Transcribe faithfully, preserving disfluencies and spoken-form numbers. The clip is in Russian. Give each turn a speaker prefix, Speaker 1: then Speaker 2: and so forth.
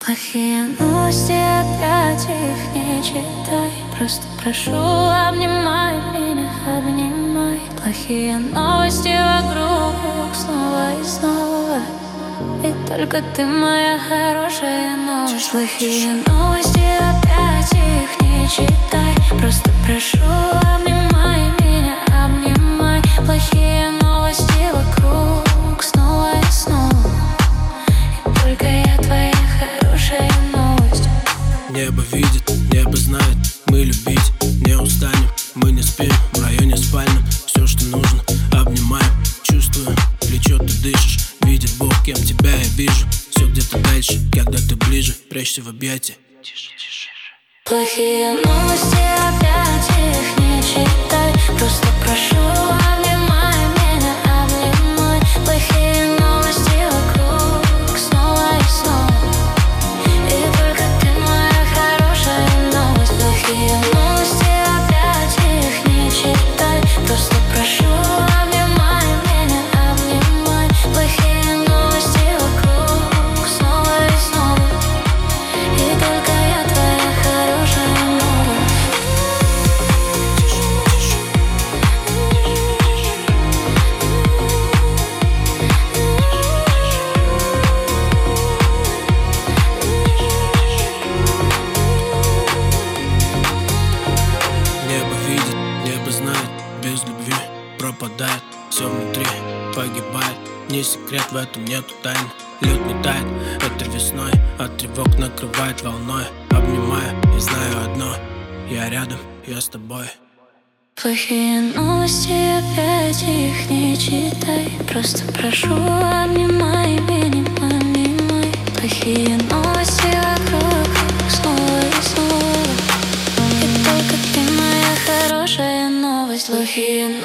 Speaker 1: Плохие новости, опять их не читай. Просто прошу, обнимай меня, обнимай. Плохие новости вокруг снова и снова, и только ты моя хорошая новость. Плохие новости, опять их не читай. Просто прошу, обнимай меня, обнимай. Плохие новости вокруг снова и снова, и только я твоя хорошая новость.
Speaker 2: Небо видит, небо знает, мы любить не устанем. Мы не спим в районе спальном, все, что нужно, обнимаем. Чувствуем, плечо ты дышишь, видит Бог, кем тебя я вижу. Все где-то дальше, когда ты ближе, прячься в объятия. Тише, тише.
Speaker 1: Плохие новости, опять их не читай. Просто прошу, обнимай меня, обнимай. Плохие новости вокруг снова и снова, и только ты моя хорошая новость. Плохие новости, опять их не читай. Просто прошу, обнимай меня, обнимай. Плохие новости вокруг снова и снова, и только я твоя хорошая новость.
Speaker 2: Небо видит, небо знает, без любви пропадает. Все внутри погибает, не секрет, в этом нету тайны. Лед не тает, это весной, от тревог накрывает волной. Обнимаю и знаю одно, я рядом, я с тобой.
Speaker 1: Плохие новости, опять их не читай. Просто прошу, обнимай меня, обнимай. Плохие новости вокруг снова и снова, и только ты моя хорошая новость. Плохие